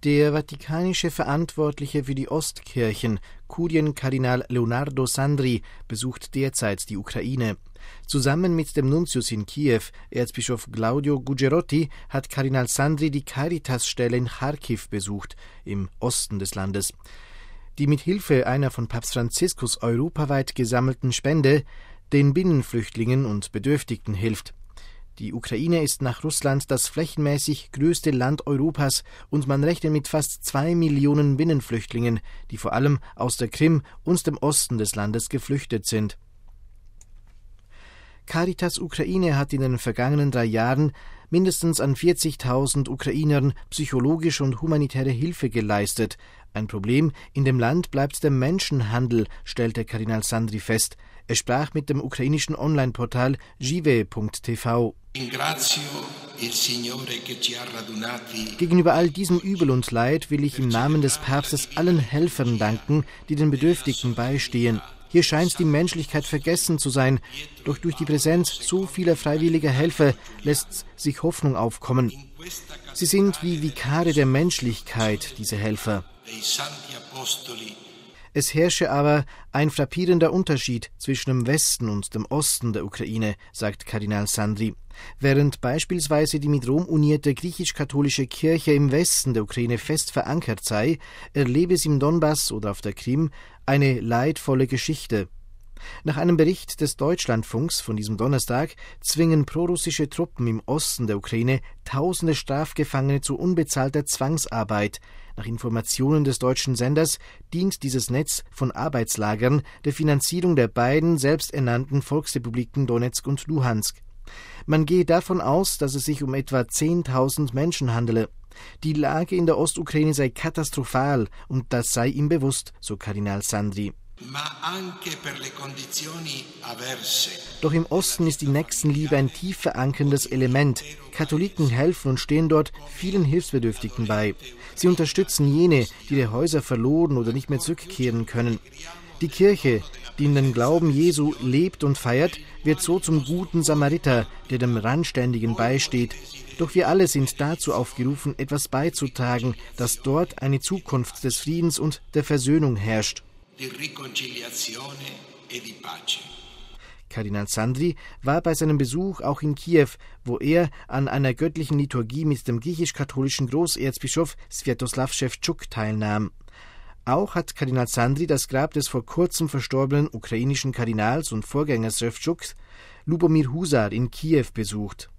Der vatikanische Verantwortliche für die Ostkirchen, Kurienkardinal Leonardo Sandri, besucht derzeit die Ukraine. Zusammen mit dem Nuntius in Kiew, Erzbischof Claudio Gugerotti, hat Kardinal Sandri die Caritas-Stelle in Charkiw besucht, im Osten des Landes, die mit Hilfe einer von Papst Franziskus europaweit gesammelten Spende den Binnenflüchtlingen und Bedürftigen hilft. Die Ukraine ist nach Russland das flächenmäßig größte Land Europas und man rechnet mit fast 2 Millionen Binnenflüchtlingen, die vor allem aus der Krim und dem Osten des Landes geflüchtet sind. Caritas Ukraine hat in den vergangenen 3 Jahren mindestens an 40.000 Ukrainern psychologische und humanitäre Hilfe geleistet. Ein Problem in dem Land bleibt der Menschenhandel, stellte Kardinal Sandri fest. Er sprach mit dem ukrainischen Online-Portal Jive.tv. Gegenüber all diesem Übel und Leid will ich im Namen des Papstes allen Helfern danken, die den Bedürftigen beistehen. Hier scheint die Menschlichkeit vergessen zu sein, doch durch die Präsenz so vieler freiwilliger Helfer lässt sich Hoffnung aufkommen. Sie sind wie Vikare der Menschlichkeit, diese Helfer. Es herrsche aber ein frappierender Unterschied zwischen dem Westen und dem Osten der Ukraine, sagt Kardinal Sandri. Während beispielsweise die mit Rom unierte griechisch-katholische Kirche im Westen der Ukraine fest verankert sei, erlebe es im Donbass oder auf der Krim eine leidvolle Geschichte. Nach einem Bericht des Deutschlandfunks von diesem Donnerstag zwingen prorussische Truppen im Osten der Ukraine tausende Strafgefangene zu unbezahlter Zwangsarbeit. Nach Informationen des deutschen Senders dient dieses Netz von Arbeitslagern der Finanzierung der beiden selbsternannten Volksrepubliken Donezk und Luhansk. Man gehe davon aus, dass es sich um etwa 10.000 Menschen handele. Die Lage in der Ostukraine sei katastrophal und das sei ihm bewusst, so Kardinal Sandri. Doch im Osten ist die Nächstenliebe ein tief verankerndes Element. Katholiken helfen und stehen dort vielen Hilfsbedürftigen bei. Sie unterstützen jene, die ihre Häuser verloren oder nicht mehr zurückkehren können. Die Kirche, die in den Glauben Jesu lebt und feiert, wird so zum guten Samariter, der dem Randständigen beisteht. Doch wir alle sind dazu aufgerufen, etwas beizutragen, dass dort eine Zukunft des Friedens und der Versöhnung herrscht. Kardinal Sandri war bei seinem Besuch auch in Kiew, wo er an einer göttlichen Liturgie mit dem griechisch-katholischen Großerzbischof Swiatoslav Schewtschuk teilnahm. Auch hat Kardinal Sandri das Grab des vor kurzem verstorbenen ukrainischen Kardinals und Vorgängers Schewtschuks, Lubomir Husar, in Kiew besucht.